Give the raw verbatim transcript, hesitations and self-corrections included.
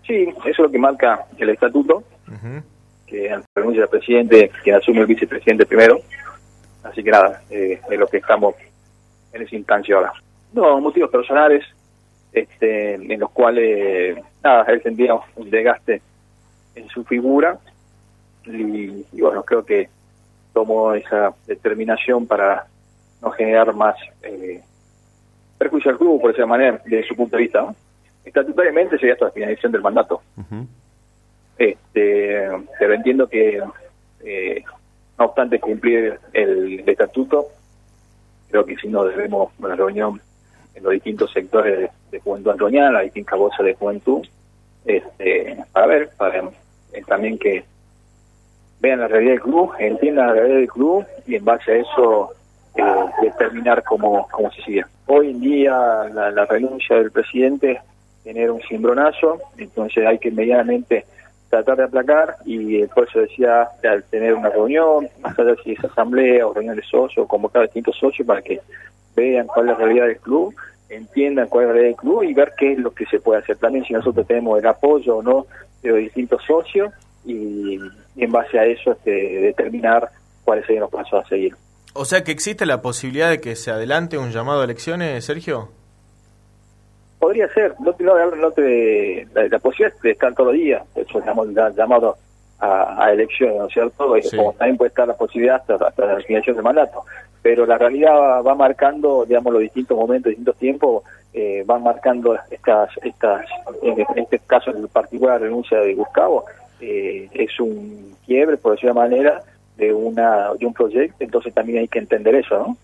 Sí, eso es lo que marca el estatuto, Uh-huh. que renuncia al presidente, quien asume el vicepresidente primero. Así que nada, eh, es lo que estamos en esa instancia ahora. No, motivos personales, este, en los cuales, nada, él sentía un desgaste en su figura y, y bueno, creo que tomó esa determinación para no generar más eh, perjuicio al club, por esa manera, desde su punto de vista, ¿no? Estatutariamente sería hasta la finalización del mandato. Uh-huh. Este, pero entiendo que, eh, no obstante cumplir el, el estatuto, creo que si no debemos una reunión en los distintos sectores de, de Juventud Antoñana, las distintas voces de juventud, este, para ver, para eh, también que vean la realidad del club, entiendan la realidad del club y en base a eso eh, determinar cómo, cómo se sigue. Hoy en día la, la renuncia del presidente genera un cimbronazo, entonces hay que medianamente tratar de aplacar y eh, por eso decía al tener una reunión, más allá si es asamblea o reunión de socios, convocar a distintos socios para que vean cuál es la realidad del club, entiendan cuál es la realidad del club y ver qué es lo que se puede hacer. También si nosotros tenemos el apoyo o no de los distintos socios y, y en base a eso este, determinar cuáles serían los pasos a seguir. O sea que existe la posibilidad de que se adelante un llamado a elecciones, Sergio. Podría ser, no te, no, no te, la, la posibilidad de estar todos los días, eso llamamos llamado a, a elecciones, ¿no es cierto? Sí. Como también puede estar la posibilidad hasta, hasta la finalización del mandato, pero la realidad va, va marcando, digamos, los distintos momentos, distintos tiempos, eh, van marcando estas, estas, en este caso en particular la renuncia de Gustavo, eh, es un quiebre, por decirlo de manera, de una de un proyecto, entonces también hay que entender eso, ¿no?